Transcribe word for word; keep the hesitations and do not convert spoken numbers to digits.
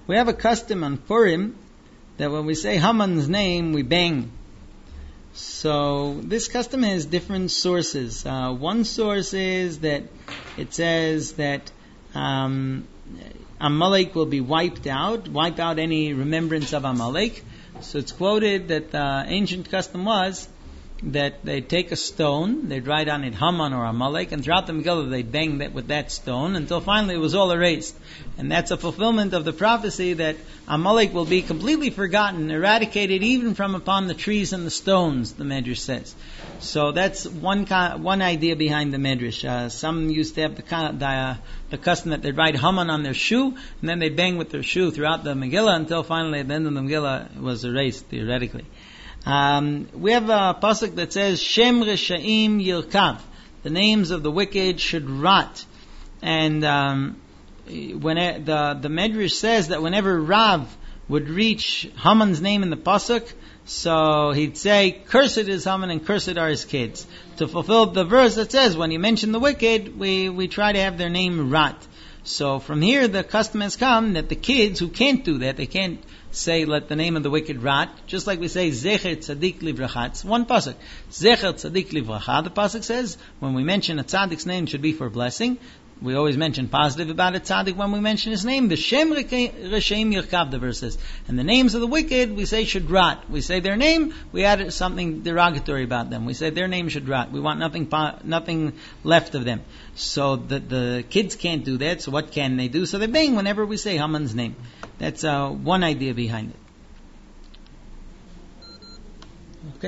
We have a custom on Purim that when we say Haman's name, we bang. So this custom has different sources. Uh, one source is that it says that um, Amalek will be wiped out, wipe out any remembrance of Amalek. So it's quoted that the ancient custom was that they take a stone, they'd write on it Haman or Amalek, and throughout the Megillah they bang that with that stone until finally it was all erased. And that's a fulfillment of the prophecy that Amalek will be completely forgotten, eradicated even from upon the trees and the stones, the Medrash says. So that's one one idea behind the Medrash. Uh, some used to have the, the, uh, the custom that they'd write Haman on their shoe, and then they'd bang with their shoe throughout the Megillah until finally at the end of the Megillah it was erased, theoretically. Um, we have a pasuk that says Shem Reshaim Yirkav. The names of the wicked should rot. And um, when it, the the Medrash says that whenever Rav would reach Haman's name in the pasuk, so he'd say, "Cursed is Haman and cursed are his kids." To fulfill the verse that says, when you mention the wicked, we we try to have their name rot. So from here, the custom has come that the kids who can't do that, they can't say, let the name of the wicked rot, just like we say, Zecher Tzadik Livracha. It's one pasuk. Zecher Tzadik Livracha. The pasuk says, when we mention a tzaddik's name, it should be for blessing. We always mention positive about a tzaddik when we mention his name. The Shem Reshaim Yirkav, the verse says. And the names of the wicked, we say should rot. We say their name, we add something derogatory about them. We say their name should rot. We want nothing nothing left of them. So the, the kids can't do that, so what can they do? So they bang whenever we say Haman's name. That's uh, one idea behind it.